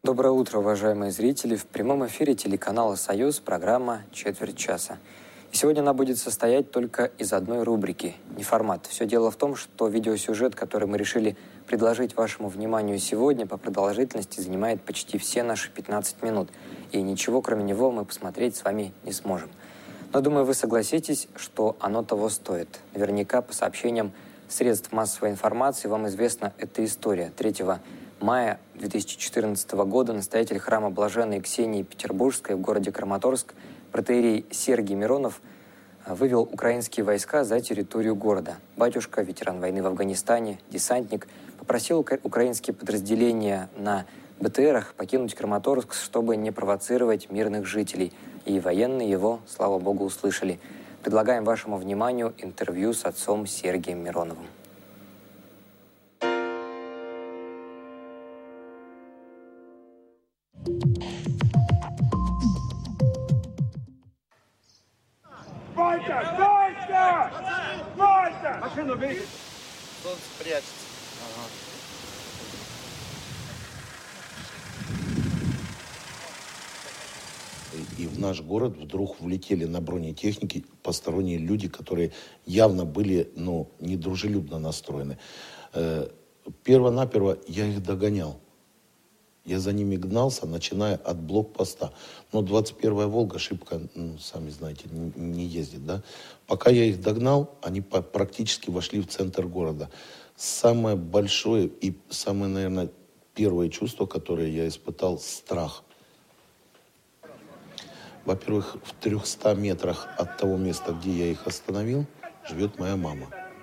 Доброе утро, уважаемые зрители. В прямом эфире телеканала «Союз» программа «Четверть часа». И сегодня она будет состоять только из одной рубрики «Неформат». Все дело в том, что видеосюжет, который мы решили предложить вашему вниманию сегодня, по продолжительности занимает почти все наши 15 минут. И ничего, кроме него, мы посмотреть с вами не сможем. Но, думаю, вы согласитесь, что оно того стоит. Наверняка, по сообщениям средств массовой информации, вам известна эта история. 3 мая 2014 года настоятель храма Блаженной Ксении Петербургской в городе Краматорск протоиерей Сергий Миронов вывел украинские войска за территорию города. Батюшка, ветеран войны в Афганистане, десантник, попросил украинские подразделения на БТРах покинуть Краматорск, чтобы не провоцировать мирных жителей. И военные его, слава богу, услышали. Предлагаем вашему вниманию интервью с отцом Сергием Мироновым. Войта! Войта! Войта! Машину бей! Солнце прячется. И в наш город вдруг влетели на бронетехнике посторонние люди, которые явно были, недружелюбно настроены. Перво-наперво я их догонял. Я за ними гнался, начиная от блокпоста. Но 21-я «Волга» шибко, сами знаете, не ездит, да. Пока я их догнал, они практически вошли в центр города. Самое большое и самое, наверное, первое чувство, которое я испытал – страх. Во-первых, в 300 метрах от того места, где я их остановил, живет моя мама.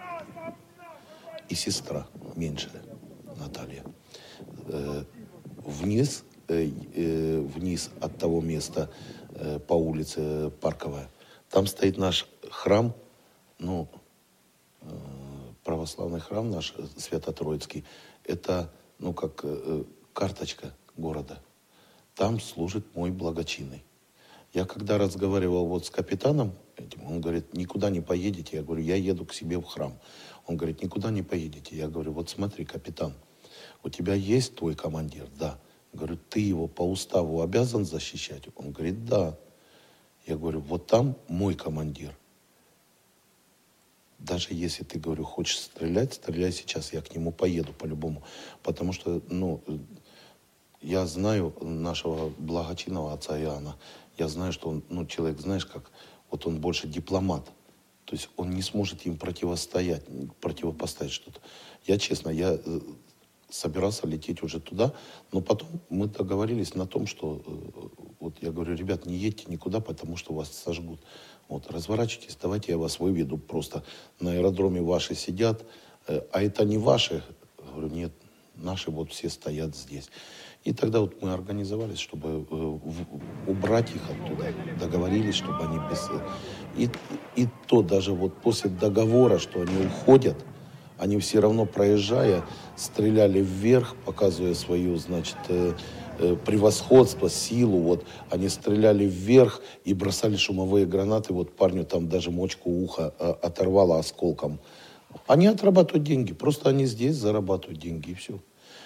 И сестра, меньшая, Наталья. Вниз от того места по улице Парковая, там стоит наш храм, православный храм наш, Свято-Троицкий. Это, как карточка города. Там служит мой благочинный. Я когда разговаривал с капитаном этим, он говорит, никуда не поедете. Я говорю, я еду к себе в храм. Он говорит, никуда не поедете. Я говорю, вот смотри, капитан, у тебя есть твой командир? Да. Я говорю, ты его по уставу обязан защищать? Он говорит, да. Я говорю, вот там мой командир. Даже если ты, говорю, хочешь стрелять, стреляй сейчас, я к нему поеду по-любому. Потому что, я знаю нашего благочинного отца Иоанна. Я знаю, что он, человек, знаешь, как, вот он больше дипломат. То есть он не сможет им противопоставить что-то. Я, честно, собирался лететь уже туда, но потом мы договорились на том, что, я говорю, ребят, не едьте никуда, потому что вас сожгут. Разворачивайтесь, давайте я вас выведу. Просто на аэродроме ваши сидят, а это не ваши. Я говорю, нет, наши все стоят здесь. И тогда мы организовались, чтобы убрать их оттуда. Договорились, чтобы они без... И то даже после договора, что они уходят, они все равно, проезжая, стреляли вверх, показывая свое, превосходство, силу. Они стреляли вверх и бросали шумовые гранаты. Парню там даже мочку уха оторвало осколком. Они отрабатывают деньги. Просто они здесь зарабатывают деньги, и все.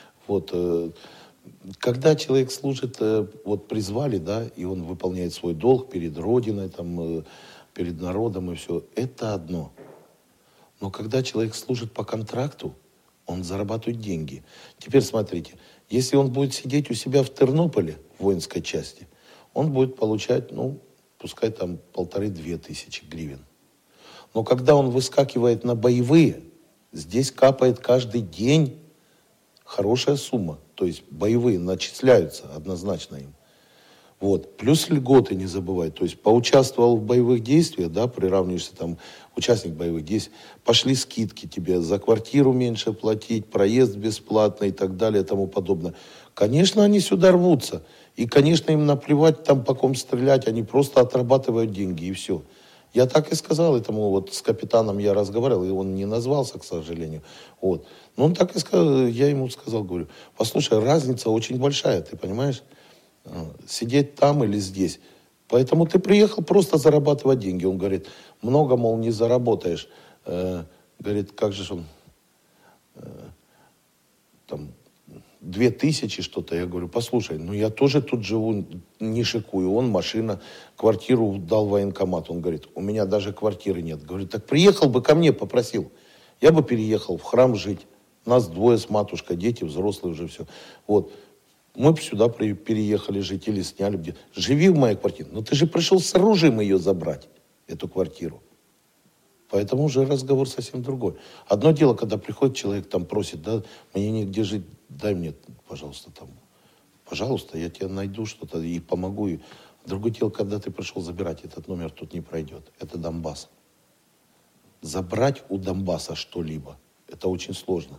Когда человек служит, призвали, да, и он выполняет свой долг перед Родиной, перед народом и все, это одно. Но когда человек служит по контракту, он зарабатывает деньги. Теперь смотрите, если он будет сидеть у себя в Тернополе, в воинской части, он будет получать, пускай 1500-2000 гривен. Но когда он выскакивает на боевые, здесь капает каждый день хорошая сумма. То есть боевые начисляются однозначно им. Плюс льготы не забывай. То есть поучаствовал в боевых действиях, да, приравниваешься участник боевых действий, пошли скидки тебе, за квартиру меньше платить, проезд бесплатный и так далее и тому подобное. Конечно, они сюда рвутся. И, конечно, им наплевать по ком стрелять, они просто отрабатывают деньги и все. Я так и сказал этому, с капитаном я разговаривал, и он не назвался, к сожалению. Но он так и сказал, я ему сказал, говорю, послушай, разница очень большая, ты понимаешь? Сидеть там или здесь. Поэтому ты приехал просто зарабатывать деньги. Он говорит, много, мол, не заработаешь. Говорит, как же он 2000 что-то. Я говорю, послушай, ну я тоже тут живу, не шикую. Он машина, квартиру дал военкомат. Он говорит, у меня даже квартиры нет. Говорю, так приехал бы ко мне, попросил. Я бы переехал в храм жить. Нас двое с матушкой, дети взрослые уже все. Вот. Мы бы сюда переехали жить или сняли где. Живи в моей квартире. Но ты же пришел с оружием ее забрать, эту квартиру. Поэтому уже разговор совсем другой. Одно дело, когда приходит человек, там просит, да, мне негде жить, дай мне, пожалуйста, там, пожалуйста, я тебе найду что-то и помогу. Другое дело, когда ты пришел забирать, этот номер тут не пройдет. Это Донбасс. Забрать у Донбасса что-либо, это очень сложно.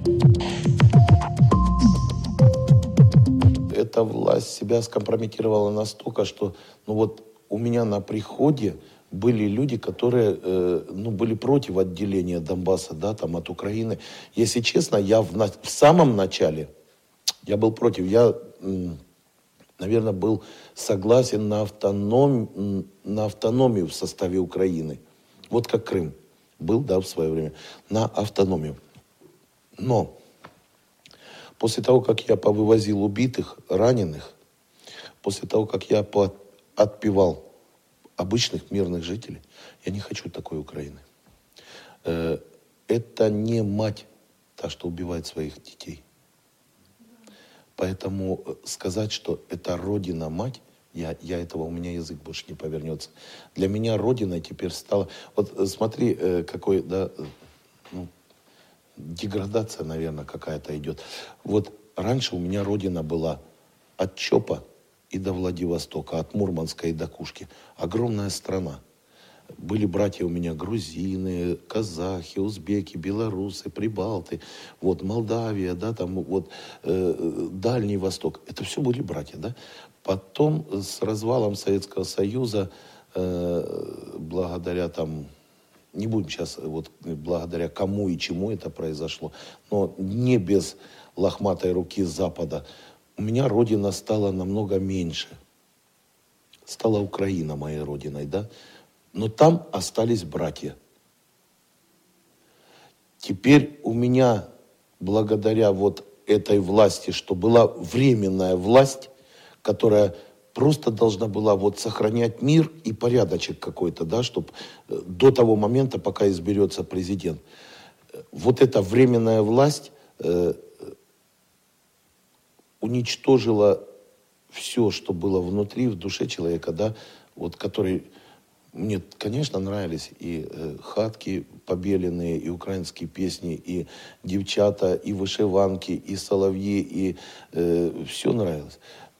Эта власть себя скомпрометировала настолько, что, ну вот, у меня на приходе были люди, которые, были против отделения Донбасса, да, там, от Украины. Если честно, я в самом начале, я был против. Я, наверное, был согласен на автономию в составе Украины. Вот как Крым был, да, в свое время. На автономию. Но после того, как я повывозил убитых, раненых, после того, как я отпевал обычных мирных жителей, я не хочу такой Украины. Это не мать, та, что убивает своих детей. Поэтому сказать, что это Родина-мать, я этого, у меня язык больше не повернется. Для меня Родиной теперь стала... Вот смотри, какой, да, деградация, наверное, какая-то идет. Вот раньше у меня Родина была от ЧОПа и до Владивостока, от Мурманска и до Кушки. Огромная страна. Были братья у меня грузины, казахи, узбеки, белорусы, прибалты, вот Молдавия, да, там вот Дальний Восток. Это все были братья, да. Потом с развалом Советского Союза, благодаря там, не будем сейчас, вот благодаря кому и чему это произошло, но не без лохматой руки Запада, у меня Родина стала намного меньше. Стала Украина моей Родиной, да. Но там остались братья. Теперь у меня, благодаря вот этой власти, что была временная власть, которая просто должна была вот сохранять мир и порядочек какой-то, да, чтобы до того момента, пока изберется президент. Вот эта временная власть уничтожила все, что было внутри, в душе человека, да, вот который... Мне, конечно, нравились и хатки побеленные, и украинские песни, и девчата, и вышиванки, и соловьи, и все нравилось.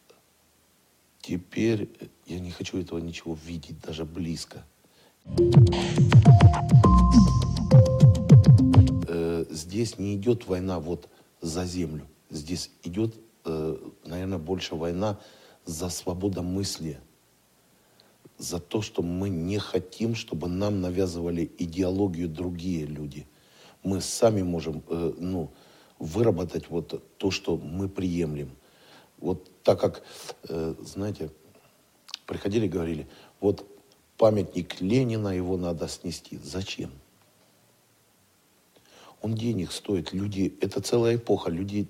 Теперь я не хочу этого ничего видеть, даже близко. Здесь не идет война вот за землю. Здесь идет, наверное, больше война за свободомыслие. За то, что мы не хотим, чтобы нам навязывали идеологию другие люди. Мы сами можем выработать вот то, что мы приемлем. Вот так как, знаете, приходили и говорили, вот памятник Ленина, его надо снести. Зачем? Он денег стоит. Люди, это целая эпоха. Люди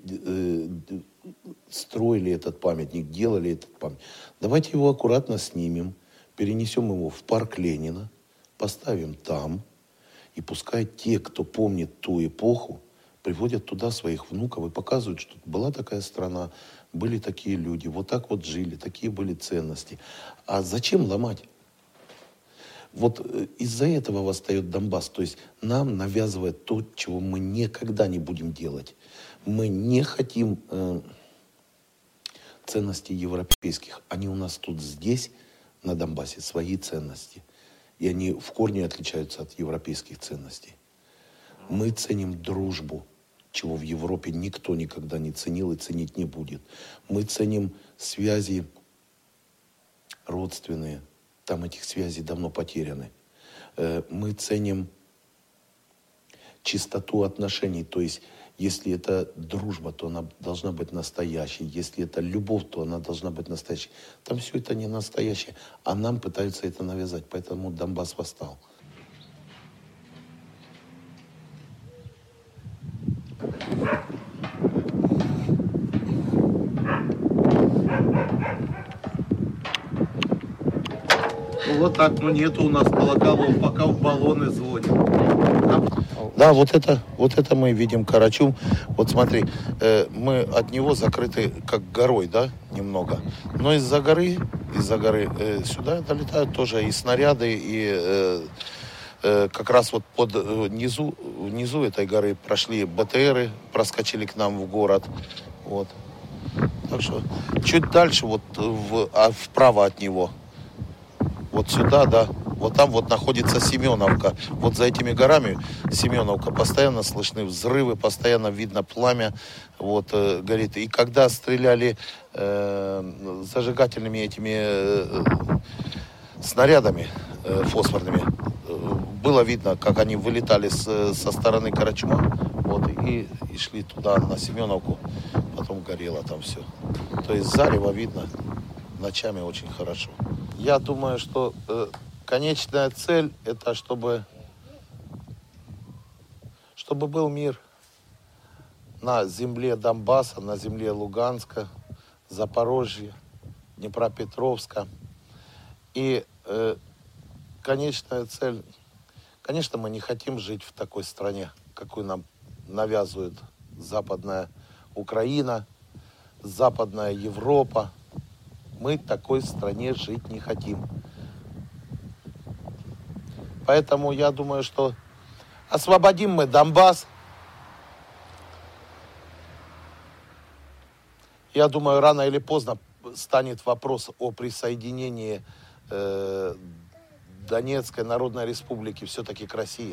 строили этот памятник, делали этот памятник. Давайте его аккуратно снимем. Перенесем его в парк Ленина, поставим там, и пускай те, кто помнит ту эпоху, приводят туда своих внуков и показывают, что была такая страна, были такие люди, вот так вот жили, такие были ценности. А зачем ломать? Вот из-за этого восстает Донбасс. То есть нам навязывает то, чего мы никогда не будем делать. Мы не хотим ценностей европейских. Они у нас тут здесь, на Донбассе, свои ценности. И они в корне отличаются от европейских ценностей. Мы ценим дружбу, чего в Европе никто никогда не ценил и ценить не будет. Мы ценим связи родственные. Там этих связей давно потеряны. Мы ценим чистоту отношений. То есть, если это дружба, то она должна быть настоящей. Если это любовь, то она должна быть настоящей. Там все это не настоящее, а нам пытаются это навязать. Поэтому Донбасс восстал. Вот так, ну нету у нас колоколов, пока в баллоны звонят. Да, вот это мы видим Карачум. Вот смотри, мы от него закрыты как горой, да, немного. Но из-за горы сюда долетают тоже и снаряды, и как раз вот внизу этой горы прошли БТРы, проскочили к нам в город. Вот. Так что чуть дальше, вот вправо от него, вот сюда, да, вот там вот находится Семеновка. Вот за этими горами Семеновка, постоянно слышны взрывы, постоянно видно пламя, вот, горит. И когда стреляли зажигательными этими снарядами фосфорными, было видно, как они вылетали со стороны Карачума, вот, и шли туда, на Семеновку, потом горело там все. То есть зарево видно ночами очень хорошо. Я думаю, что конечная цель – это чтобы был мир на земле Донбасса, на земле Луганска, Запорожья, Днепропетровска. И конечная цель, конечно, мы не хотим жить в такой стране, какую нам навязывает Западная Украина, Западная Европа. Мы в такой стране жить не хотим. Поэтому я думаю, что освободим мы Донбасс. Я думаю, рано или поздно станет вопрос о присоединении Донецкой Народной Республики все-таки к России.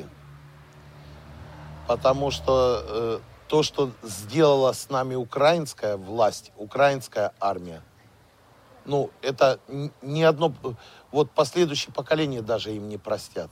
Потому что то, что сделала с нами украинская власть, украинская армия, ну, это ни одно, вот последующие поколения даже им не простят.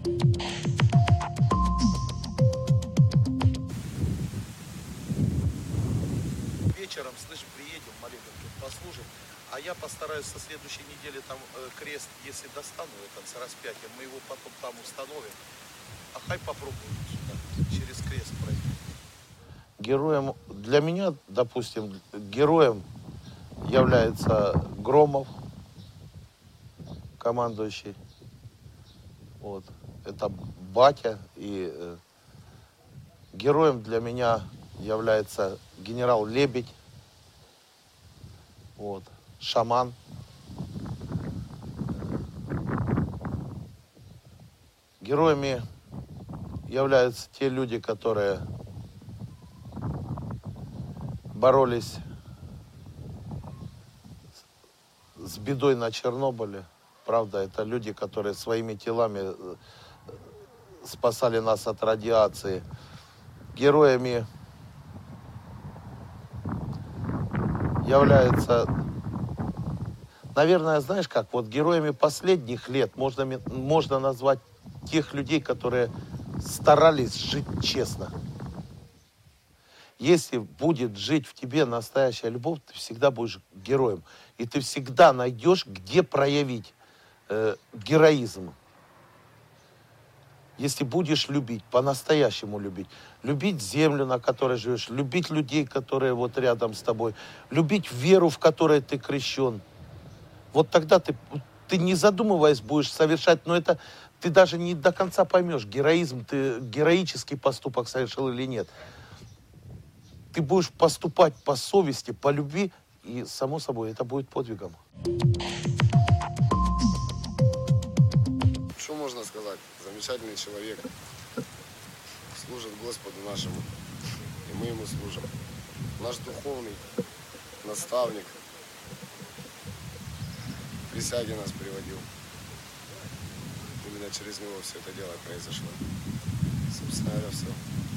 Вечером, слышь, приедем, маленько послужим, а я постараюсь со следующей недели там крест, если достану этот с распятием, мы его потом там установим. А хай попробуем сюда, через крест пройти. Героем, для меня, допустим, героем является Громов, командующий. Вот. Это батя. И героем для меня является генерал Лебедь. Вот. Шаман. Героями являются те люди, которые боролись с бедой на Чернобыле. Правда, это люди, которые своими телами спасали нас от радиации. Героями являются, наверное, знаешь как, вот героями последних лет можно назвать тех людей, которые старались жить честно. Если будет жить в тебе настоящая любовь, ты всегда будешь героем. И ты всегда найдешь, где проявить героизм. Если будешь любить, по-настоящему любить. Любить землю, на которой живешь. Любить людей, которые вот рядом с тобой. Любить веру, в которой ты крещен. Вот тогда ты не задумываясь будешь совершать, но это ты даже не до конца поймешь, героизм, ты героический поступок совершил или нет. Ты будешь поступать по совести, по любви, и, само собой, это будет подвигом. Что можно сказать? Замечательный человек. Служит Господу нашему, и мы ему служим. Наш духовный наставник. К присяге нас приводил. Именно через него все это дело произошло. Собственно говоря, все.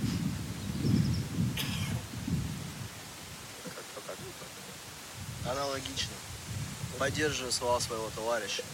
Аналогично. Поддерживаю слова своего товарища.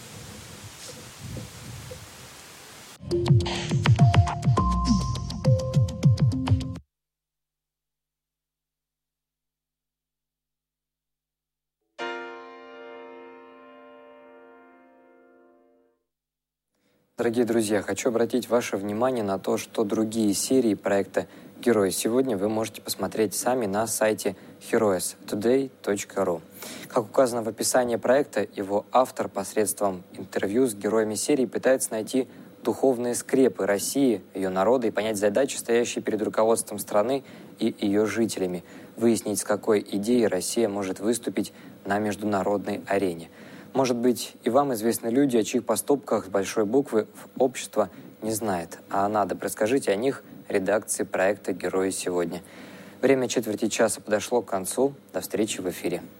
Дорогие друзья, хочу обратить ваше внимание на то, что другие серии проекта «Герои сегодня» вы можете посмотреть сами на сайте heroestoday.ru. Как указано в описании проекта, его автор посредством интервью с героями серии пытается найти духовные скрепы России, ее народа и понять задачи, стоящие перед руководством страны и ее жителями, выяснить, с какой идеей Россия может выступить на международной арене. Может быть, и вам известны люди, о чьих поступках с большой буквы общество не знает, а надо, расскажите о них редакции проекта «Герои сегодня». Время четверти часа подошло к концу. До встречи в эфире.